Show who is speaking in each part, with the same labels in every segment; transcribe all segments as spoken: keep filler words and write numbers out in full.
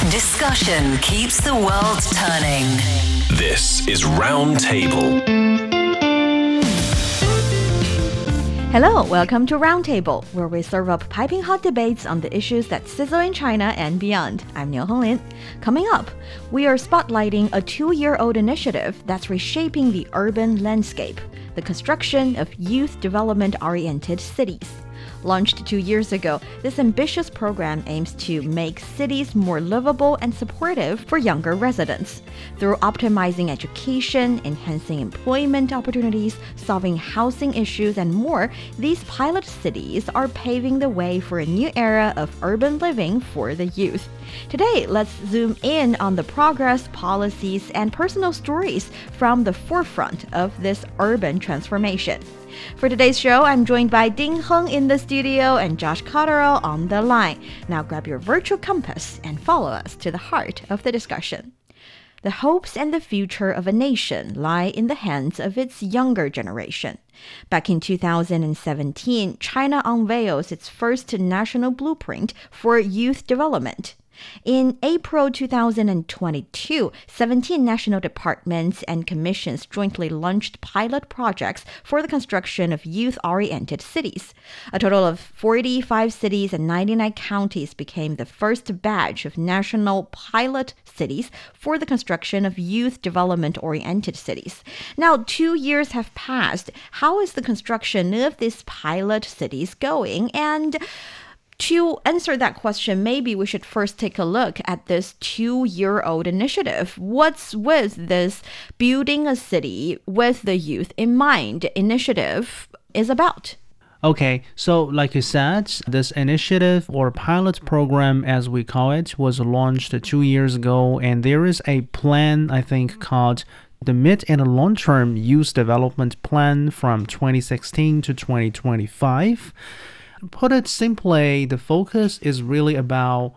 Speaker 1: Discussion keeps the world turning.
Speaker 2: This is Roundtable.
Speaker 3: Hello, welcome to Roundtable, where we serve up piping hot debates on the issues that sizzle in China and beyond. I'm Niu Honglin. Coming up, we are spotlighting a two-year-old initiative that's reshaping the urban landscape, the construction of youth development-oriented cities. Launched two years ago, this ambitious program aims to make cities more livable and supportive for younger residents. Through optimizing education, enhancing employment opportunities, solving housing issues, and more, these pilot cities are paving the way for a new era of urban living for the youth. Today, let's zoom in on the progress, policies, and personal stories from the forefront of this urban transformation. For today's show, I'm joined by Ding Heng in the studio and Josh Cotterill on the line. Now grab your virtual compass and follow us to the heart of the discussion. The hopes and the future of a nation lie in the hands of its younger generation. Back in two thousand seventeen, China unveils its first national blueprint for youth development. In April two thousand twenty-two, seventeen national departments and commissions jointly launched pilot projects for the construction of youth-oriented cities. A total of forty-five cities and ninety-nine counties became the first batch of national pilot cities for the construction of youth development-oriented cities. Now, two years have passed. How is the construction of these pilot cities going? And to answer that question, maybe we should first take a look at this two-year-old initiative. What's with this building a city with the youth in mind initiative is about?
Speaker 4: Okay, so like you said, this initiative or pilot program, as we call it, was launched two years ago, and there is a plan, I think, called the Mid and Long-Term Youth Development Plan from twenty sixteen to twenty twenty-five. Put it simply, the focus is really about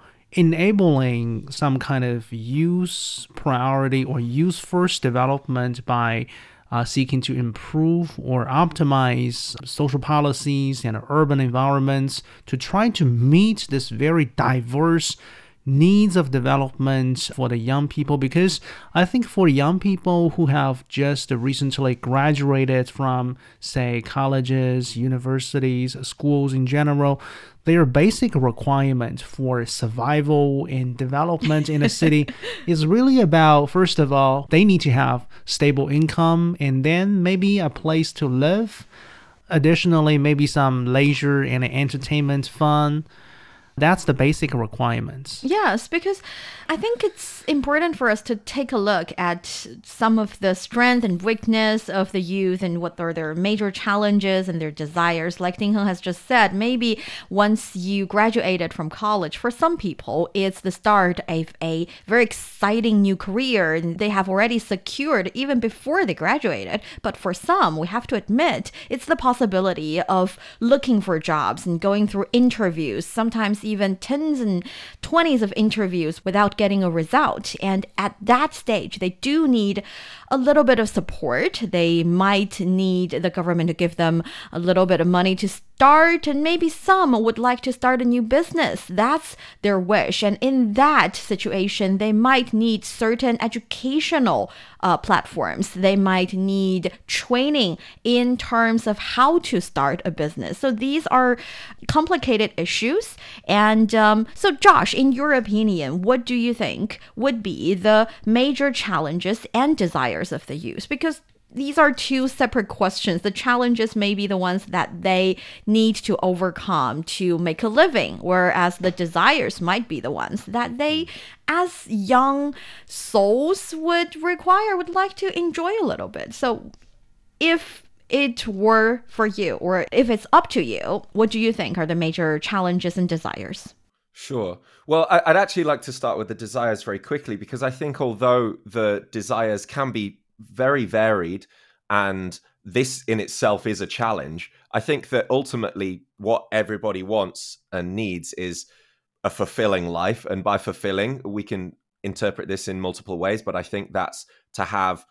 Speaker 4: enabling some kind of youth priority or youth first development by uh, seeking to improve or optimize social policies and urban environments to try to meet this very diverse needs of development for the young people, because I think for young people who have just recently graduated from, say, colleges, universities, schools in general, their basic requirement for survival and development in a city is really about, first of all, they need to have stable income and then maybe a place to live. Additionally, maybe some leisure and entertainment fun. That's the basic requirements.
Speaker 3: Yes, because I think it's important for us to take a look at some of the strength and weakness of the youth and what are their major challenges and their desires. Like Ding Heng has just said, maybe once you graduated from college, for some people, it's the start of a very exciting new career and they have already secured even before they graduated. But for some, we have to admit, it's the possibility of looking for jobs and going through interviews, sometimes even tens and twenties of interviews without getting a result. And at that stage, they do need a little bit of support. They might need the government to give them a little bit of money to start, and maybe some would like to start a new business. That's their wish. And in that situation, they might need certain educational uh, platforms. They might need training in terms of how to start a business. So these are complicated issues. And um, so, Josh, in your opinion, what do you think would be the major challenges and desires of the youth? Because these are two separate questions. The challenges may be the ones that they need to overcome to make a living, whereas the desires might be the ones that they, as young souls, would require, would like to enjoy a little bit. So if it were for you, or if it's up to you, what do you think are the major challenges and desires?
Speaker 5: Sure. Well, I- I'd actually like to start with the desires very quickly, because I think although the desires can be very varied, and this in itself is a challenge, I think that ultimately what everybody wants and needs is a fulfilling life. And by fulfilling, we can interpret this in multiple ways, but I think that's to have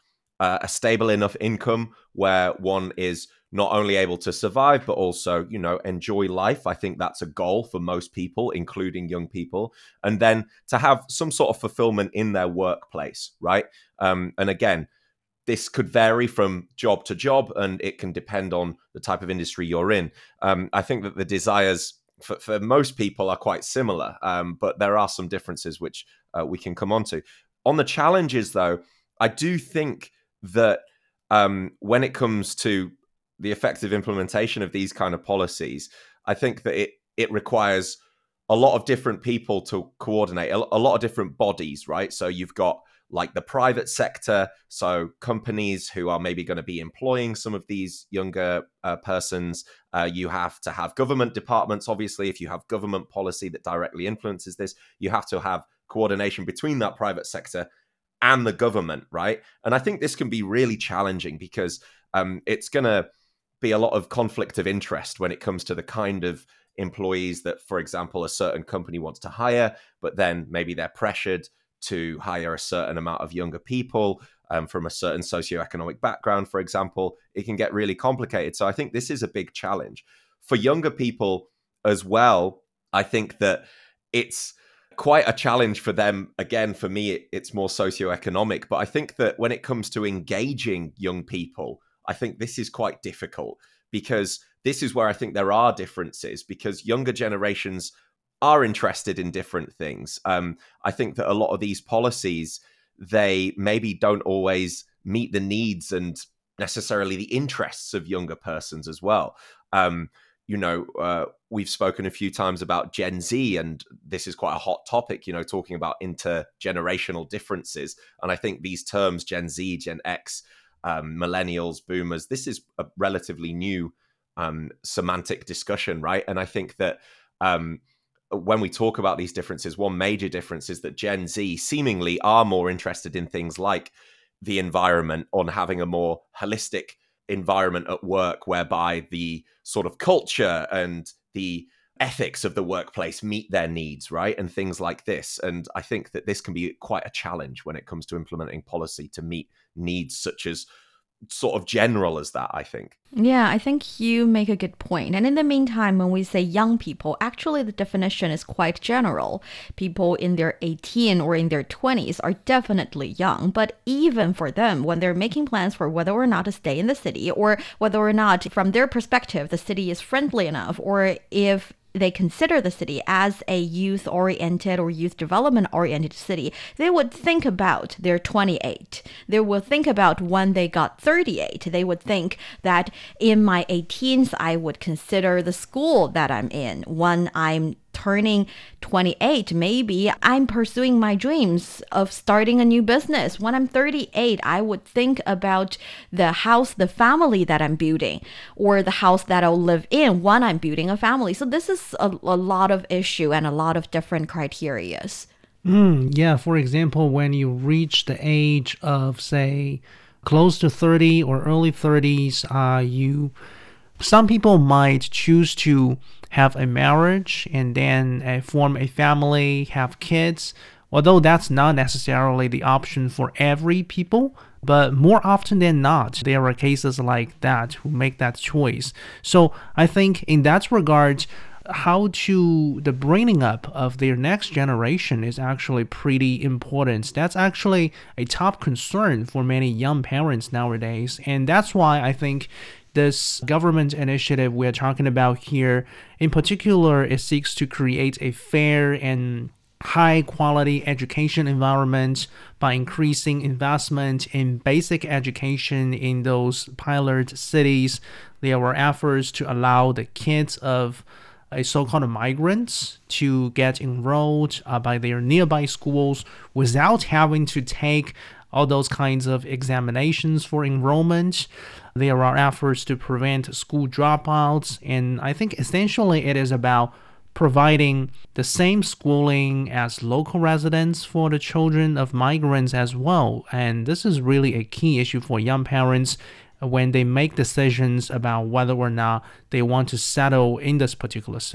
Speaker 5: uh, a stable enough income where one is not only able to survive, but also, you know, enjoy life. I think that's a goal for most people, including young people. And then to have some sort of fulfillment in their workplace, right? Um, and again, this could vary from job to job, and it can depend on the type of industry you're in. Um, I think that the desires for, for most people are quite similar, um, but there are some differences which uh, we can come on to. On the challenges, though, I do think that um, when it comes to the effective implementation of these kind of policies, I think that it it requires a lot of different people to coordinate, a, a lot of different bodies, right? So you've got like the private sector, so companies who are maybe going to be employing some of these younger uh, persons. Uh, you have to have government departments. Obviously, if you have government policy that directly influences this, you have to have coordination between that private sector and the government, right? And I think this can be really challenging because um, it's going to be a lot of conflict of interest when it comes to the kind of employees that, for example, a certain company wants to hire, but then maybe they're pressured to hire a certain amount of younger people um, from a certain socioeconomic background, for example. It can get really complicated. So I think this is a big challenge. For younger people as well, I think that it's quite a challenge for them. Again, for me, it, it's more socioeconomic. But I think that when it comes to engaging young people, I think this is quite difficult because this is where I think there are differences, because younger generations are interested in different things. Um, I think that a lot of these policies, they maybe don't always meet the needs and necessarily the interests of younger persons as well. Um, you know, uh, we've spoken a few times about Gen Z, and this is quite a hot topic, you know, talking about intergenerational differences. And I think these terms, Gen Z, Gen X, um, millennials, boomers, this is a relatively new um, semantic discussion, right? And I think that um, when we talk about these differences, one major difference is that Gen Z seemingly are more interested in things like the environment, on having a more holistic environment at work, whereby the sort of culture and the ethics of the workplace meet their needs, right? And things like this. And I think that this can be quite a challenge when it comes to implementing policy to meet needs such as sort of general as that, I think.
Speaker 3: Yeah, I think you make a good point. And in the meantime, when we say young people, actually the definition is quite general. People in their eighteen or in their twenties are definitely young. But even for them, when they're making plans for whether or not to stay in the city, or whether or not, from their perspective, the city is friendly enough, or if they consider the city as a youth-oriented or youth development-oriented city, they would think about their twenty-eight. They would think about when they got thirty-eight. They would think that in my eighteens, I would consider the school that I'm in. When I'm turning twenty-eight, maybe I'm pursuing my dreams of starting a new business. When I'm thirty-eight, I would think about the house, the family that I'm building, or the house that I'll live in when I'm building a family. So this is a, a lot of issue and a lot of different criterias.
Speaker 4: Mm, yeah, for example, when you reach the age of, say, close to thirty or early thirties, uh, you some people might choose to have a marriage and then uh, form a family, have kids, although that's not necessarily the option for every people. But more often than not, there are cases like that who make that choice. So I think in that regard, how to the bringing up of their next generation is actually pretty important. That's actually a top concern for many young parents nowadays. And that's why I think this government initiative we're talking about here, in particular, it seeks to create a fair and high-quality education environment by increasing investment in basic education in those pilot cities. There were efforts to allow the kids of a so-called migrants to get enrolled uh, by their nearby schools without having to take all those kinds of examinations for enrollment. There are efforts to prevent school dropouts, and I think essentially it is about providing the same schooling as local residents for the children of migrants as well. And this is really a key issue for young parents when they make decisions about whether or not they want to settle in this particular city.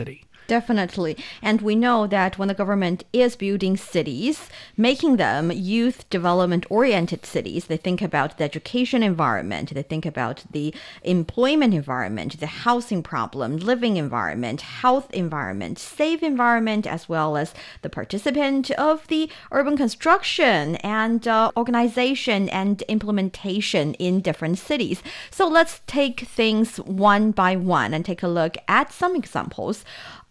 Speaker 3: Definitely. And we know that when the government is building cities, making them youth development oriented cities, they think about the education environment, they think about the employment environment, the housing problem, living environment, health environment, safe environment, as well as the participant of the urban construction and uh, organization and implementation in different cities. So let's take things one by one and take a look at some examples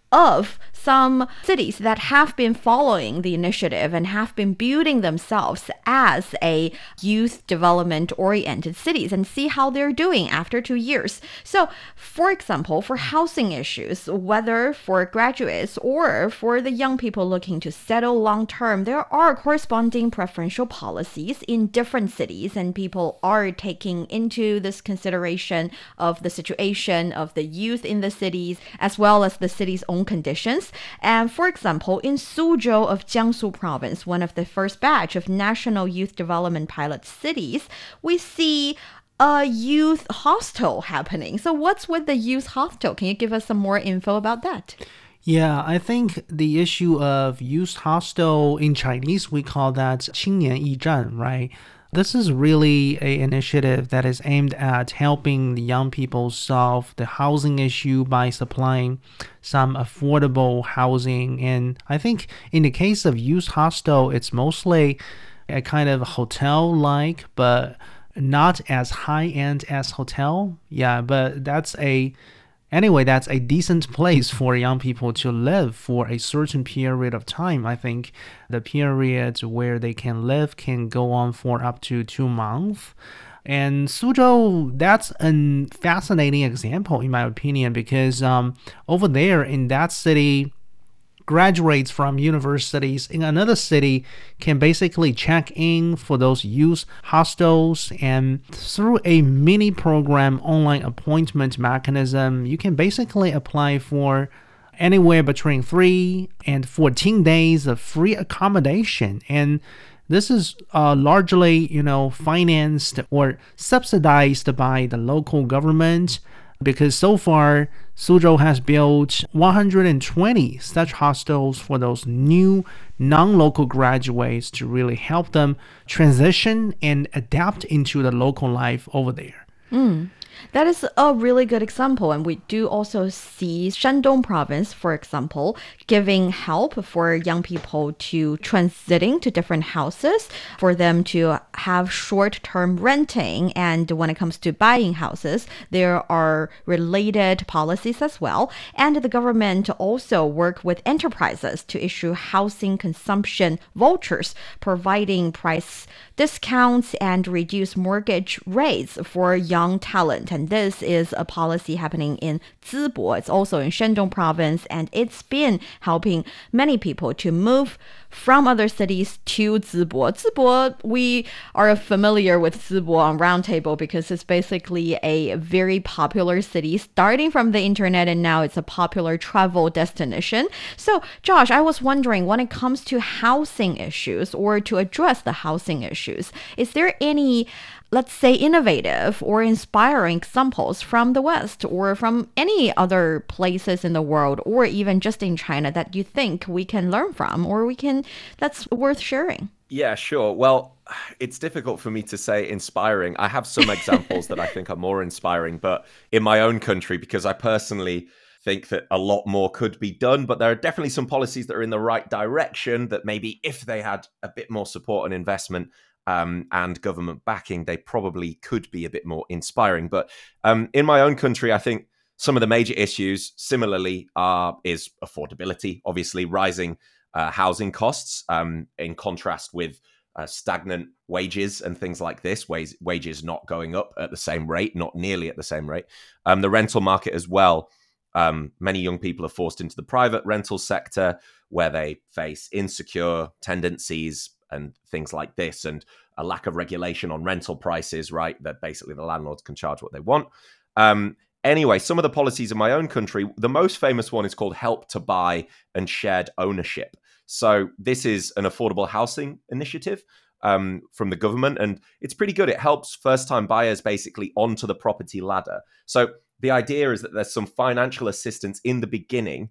Speaker 3: of some cities that have been following the initiative and have been building themselves as a youth development oriented cities and see how they're doing after two years. So, for example, for housing issues, whether for graduates or for the young people looking to settle long term, there are corresponding preferential policies in different cities, and people are taking into this consideration of the situation of the youth in the cities as well as the city's own conditions. And for example, in Suzhou of Jiangsu province, one of the first batch of national youth development pilot cities, we see a youth hostel happening. So what's with the youth hostel? Can you give us some more info about that?
Speaker 4: Yeah, I think the issue of youth hostel in Chinese, we call that 青年驿站, right? This is really an initiative that is aimed at helping the young people solve the housing issue by supplying some affordable housing. And I think in the case of youth hostel, it's mostly a kind of hotel-like, but not as high-end as hotel. Yeah, but that's a Anyway, that's a decent place for young people to live for a certain period of time. I think the period where they can live can go on for up to two months. And Suzhou, that's a fascinating example, in my opinion, because um, over there in that city, graduates from universities in another city can basically check in for those youth hostels, and through a mini program online appointment mechanism, you can basically apply for anywhere between three and fourteen days of free accommodation. And this is uh, largely, you know, financed or subsidized by the local government, because so far Suzhou has built one hundred twenty such hostels for those new non-local graduates to really help them transition and adapt into the local life over there.
Speaker 3: Mm. That is a really good example. And we do also see Shandong province, for example, giving help for young people to transiting to different houses, for them to have short-term renting. And when it comes to buying houses, there are related policies as well. And the government also work with enterprises to issue housing consumption vouchers, providing price discounts and reduce mortgage rates for young talent. And this is a policy happening in Zibo. It's also in Shandong province, and it's been helping many people to move from other cities to Zibo. Zibo, we are familiar with Zibo on Roundtable because it's basically a very popular city, starting from the internet, and now it's a popular travel destination. So, Josh, I was wondering, when it comes to housing issues or to address the housing issues, is there any, let's say, innovative or inspiring examples from the West or from any other places in the world, or even just in China, that you think we can learn from, or we can, that's worth sharing?
Speaker 5: Yeah, sure. Well, it's difficult for me to say inspiring. I have some examples that I think are more inspiring, but in my own country, because I personally think that a lot more could be done, but there are definitely some policies that are in the right direction that maybe if they had a bit more support and investment Um, and government backing, they probably could be a bit more inspiring. But um, in my own country, I think some of the major issues similarly are is affordability, obviously rising uh, housing costs um, in contrast with uh, stagnant wages and things like this, wage, wages not going up at the same rate, not nearly at the same rate. Um, the rental market as well. Um, many young people are forced into the private rental sector where they face insecure tendencies and things like this, and a lack of regulation on rental prices, right? That basically the landlords can charge what they want. Um, anyway, some of the policies in my own country, the most famous one is called Help to Buy and Shared Ownership. So this is an affordable housing initiative um, from the government, and it's pretty good. It helps first-time buyers basically onto the property ladder. So the idea is that there's some financial assistance in the beginning,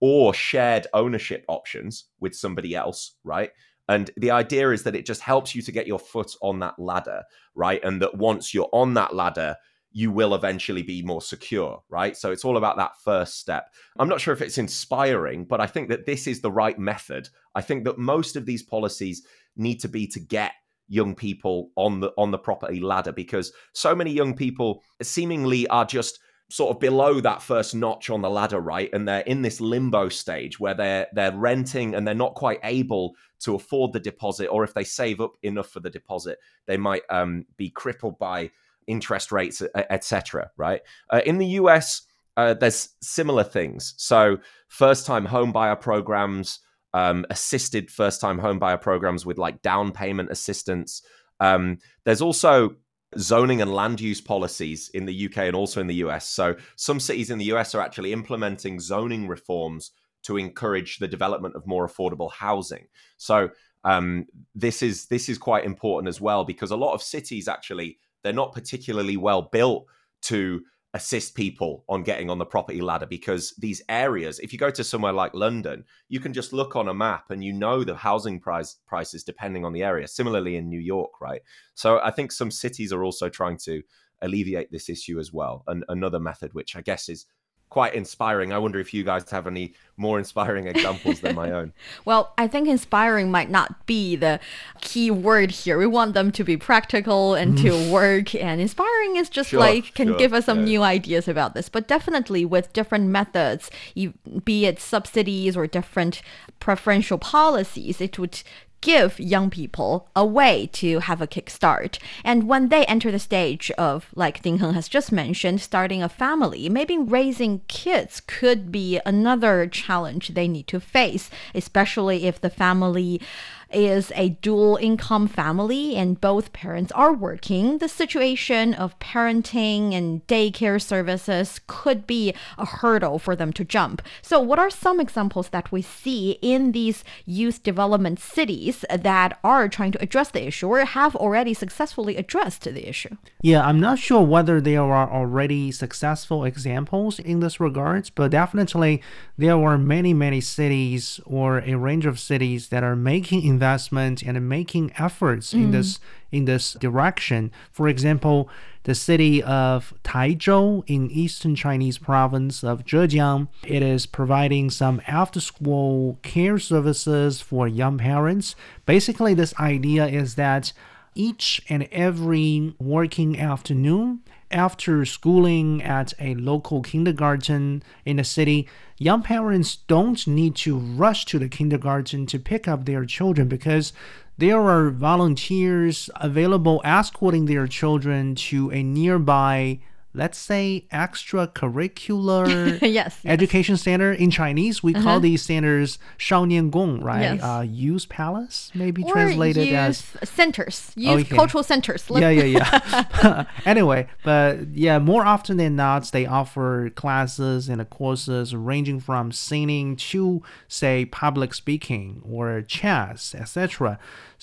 Speaker 5: or shared ownership options with somebody else, right? And the idea is that it just helps you to get your foot on that ladder, right? And that once you're on that ladder, you will eventually be more secure, right? So it's all about that first step. I'm not sure if it's inspiring, but I think that this is the right method. I think that most of these policies need to be to get young people on the on the property ladder, because so many young people seemingly are just sort of below that first notch on the ladder, right? And they're in this limbo stage where they're they're renting and they're not quite able to afford the deposit, or if they save up enough for the deposit, they might um, be crippled by interest rates, et cetera. Right? Uh, in the U S, uh, there's similar things. So first-time home buyer programs, um, assisted first-time home buyer programs with like down payment assistance. Um, there's also zoning and land use policies in the U K and also in the U S. So some cities in the U S are actually implementing zoning reforms to encourage the development of more affordable housing. So um, this is this is quite important as well, because a lot of cities actually, they're not particularly well built to assist people on getting on the property ladder, because these areas, if you go to somewhere like London, you can just look on a map and you know the housing price prices depending on the area. Similarly in New York, right? So I think some cities are also trying to alleviate this issue as well. And another method, which I guess is quite inspiring. I wonder if you guys have any more inspiring examples than my own.
Speaker 3: Well, I think inspiring might not be the key word here. We want them to be practical and to work. And inspiring is just
Speaker 5: Sure,
Speaker 3: like, can
Speaker 5: sure,
Speaker 3: give us some
Speaker 5: yeah.
Speaker 3: new ideas about this. But definitely with different methods, you, be it subsidies or different preferential policies, it would give young people a way to have a kickstart. And when they enter the stage of, like Ding Heng has just mentioned, starting a family, maybe raising kids could be another challenge they need to face, especially if the family is a dual income family and both parents are working. The situation of parenting and daycare services could be a hurdle for them to jump. So what are some examples that we see in these youth development cities that are trying to address the issue or have already successfully addressed the issue?
Speaker 4: Yeah, I'm not sure whether there are already successful examples in this regards, but definitely there are many, many cities or a range of cities that are making investment and making efforts mm. in this in this direction. For example, the city of Taizhou in eastern Chinese province of Zhejiang, it is providing some after-school care services for young parents. Basically, this idea is that each and every working afternoon, after schooling at a local kindergarten in the city, young parents don't need to rush to the kindergarten to pick up their children, because there are volunteers available escorting their children to a nearby, let's say, extracurricular
Speaker 3: yes,
Speaker 4: education
Speaker 3: yes.
Speaker 4: center. In Chinese, we uh-huh. call these centers 少年宫, right?
Speaker 3: Yes.
Speaker 4: Uh, youth palace, maybe
Speaker 3: or
Speaker 4: translated
Speaker 3: youth
Speaker 4: as
Speaker 3: centers, youth
Speaker 4: okay.
Speaker 3: cultural centers.
Speaker 4: yeah, yeah, yeah. Anyway, but yeah, more often than not, they offer classes and courses ranging from singing to, say, public speaking or chess, et cetera.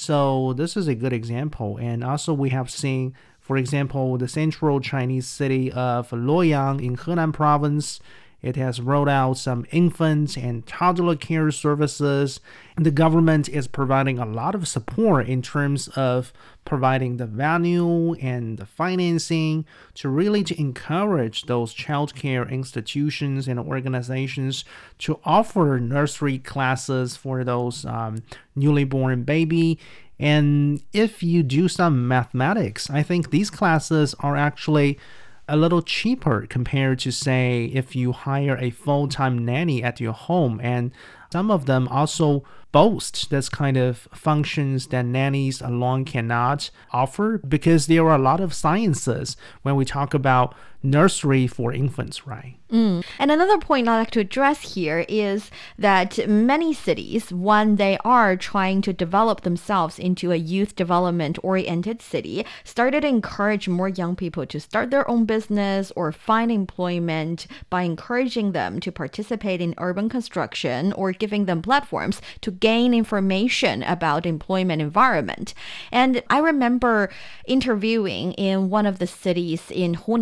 Speaker 4: So this is a good example. And also we have seen, for example, the central Chinese city of Luoyang in Henan province. It has rolled out some infant and toddler care services. The government is providing a lot of support in terms of providing the venue and the financing to really to encourage those childcare institutions and organizations to offer nursery classes for those um, newly born baby. And if you do some mathematics, I think these classes are actually a little cheaper compared to, say, if you hire a full-time nanny at your home. And some of them also boast this kind of functions that nannies alone cannot offer, because there are a lot of sciences when we talk about nursery for infants, right?
Speaker 3: Mm. And another point I'd like to address here is that many cities, when they are trying to develop themselves into a youth development-oriented city, started to encourage more young people to start their own business or find employment by encouraging them to participate in urban construction or giving them platforms to gain information about employment environment. And I remember interviewing in one of the cities in Hunan province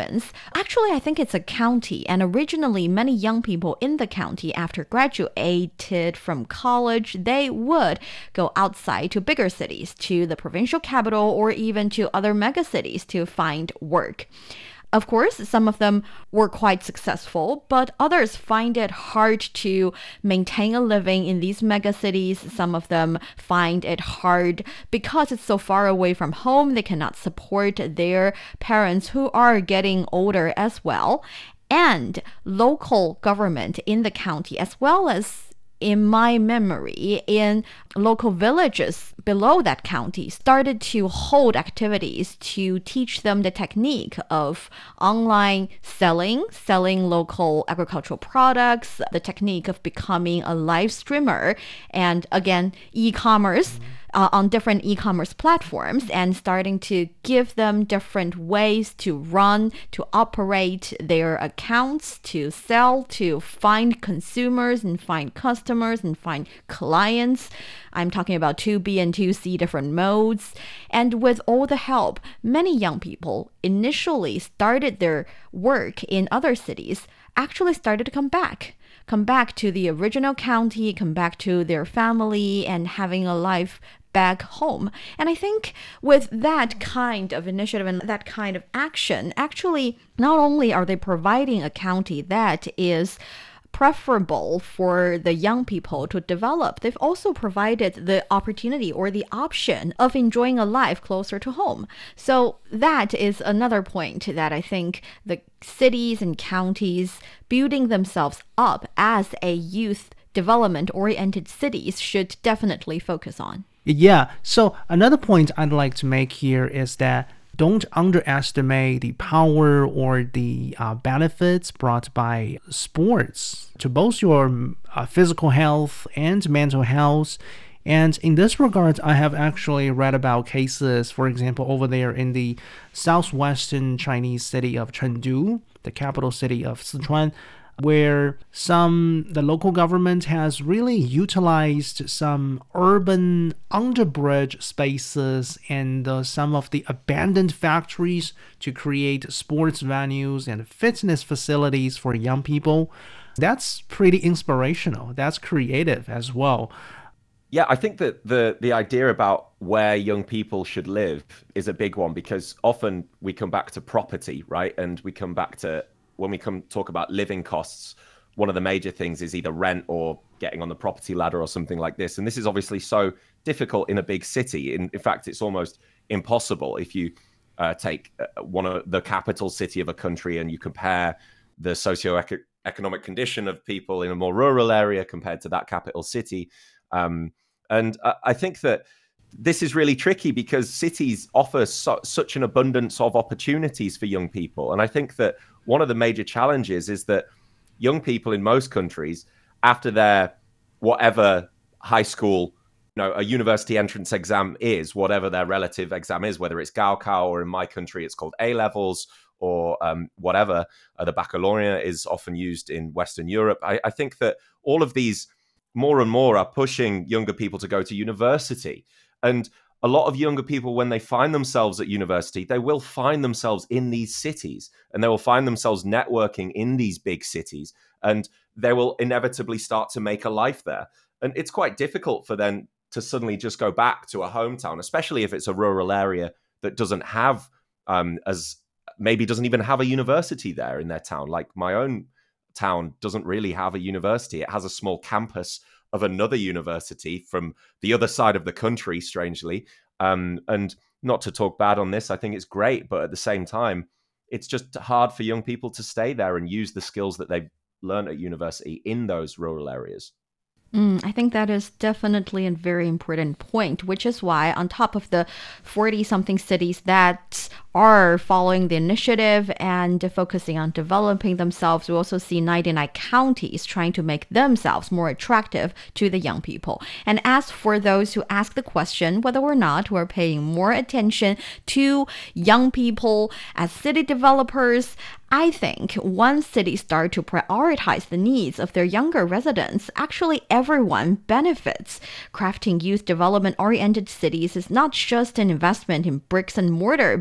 Speaker 3: province. Actually, I think it's a county, and originally many young people in the county, after graduated from college, they would go outside to bigger cities, to the provincial capital, or even to other megacities to find work. Of course, some of them were quite successful, but others find it hard to maintain a living in these megacities. Some of them find it hard because it's so far away from home. They cannot support their parents who are getting older as well. And local government in the county, as well as in my memory, in local villages below that county, started to hold activities to teach them the technique of online selling, selling local agricultural products, the technique of becoming a live streamer, and again, e-commerce. Uh, on different e-commerce platforms, and starting to give them different ways to run, to operate their accounts, to sell, to find consumers and find customers and find clients. I'm talking about two B and two C different modes. And with all the help, many young people initially started their work in other cities, actually started to come back. Come back to the original county, come back to their family, and having a life back home. And I think with that kind of initiative and that kind of action, actually, not only are they providing a county that is preferable for the young people to develop, they've also provided the opportunity or the option of enjoying a life closer to home. So that is another point that I think the cities and counties building themselves up as a youth development-oriented cities should definitely focus on.
Speaker 4: Yeah, so another point I'd like to make here is that don't underestimate the power or the uh, benefits brought by sports to both your uh, physical health and mental health. And in this regard, I have actually read about cases, for example, over there in the southwestern Chinese city of Chengdu, the capital city of Sichuan, where some the local government has really utilized some urban underbridge spaces and uh, some of the abandoned factories to create sports venues and fitness facilities for young people. That's pretty inspirational. That's creative as well.
Speaker 5: Yeah, I think that the the idea about where young people should live is a big one, because often we come back to property, right? And we come back to, when we come talk about living costs, one of the major things is either rent or getting on the property ladder or something like this. And this is obviously so difficult in a big city. In, in fact, it's almost impossible if you uh, take one of the capital city of a country and you compare the socio-economic condition of people in a more rural area compared to that capital city. Um, and I, I think that this is really tricky because cities offer so, such an abundance of opportunities for young people. And I think that one of the major challenges is that young people in most countries, after their whatever high school, you know, a university entrance exam is, whatever their relative exam is, whether it's Gaokao or in my country it's called A-levels or um, whatever, uh, the baccalaureate is often used in Western Europe. I, I think that all of these more and more are pushing younger people to go to university. And a lot of younger people, when they find themselves at university, they will find themselves in these cities and they will find themselves networking in these big cities, and they will inevitably start to make a life there. And it's quite difficult for them to suddenly just go back to a hometown, especially if it's a rural area that doesn't have, um, as maybe doesn't even have a university there in their town. Like my own town doesn't really have a university. It has a small campus of another university from the other side of the country, strangely. Um, and not to talk bad on this, I think it's great, but at the same time, it's just hard for young people to stay there and use the skills that they've learned at university in those rural areas.
Speaker 3: Mm, I think that is definitely a very important point, which is why on top of the forty-something cities that are following the initiative and focusing on developing themselves, we also see ninety-nine counties trying to make themselves more attractive to the young people. And as for those who ask the question whether or not we're paying more attention to young people as city developers, I think once cities start to prioritize the needs of their younger residents, actually everyone benefits. Crafting youth development-oriented cities is not just an investment in bricks and mortar, but in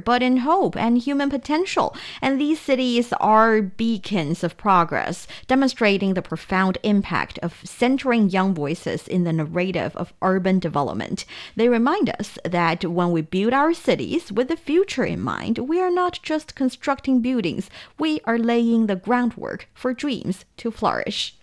Speaker 3: hope and human potential. And these cities are beacons of progress, demonstrating the profound impact of centering young voices in the narrative of urban development. They remind us that when we build our cities with the future in mind, we are not just constructing buildings, we are laying the groundwork for dreams to flourish.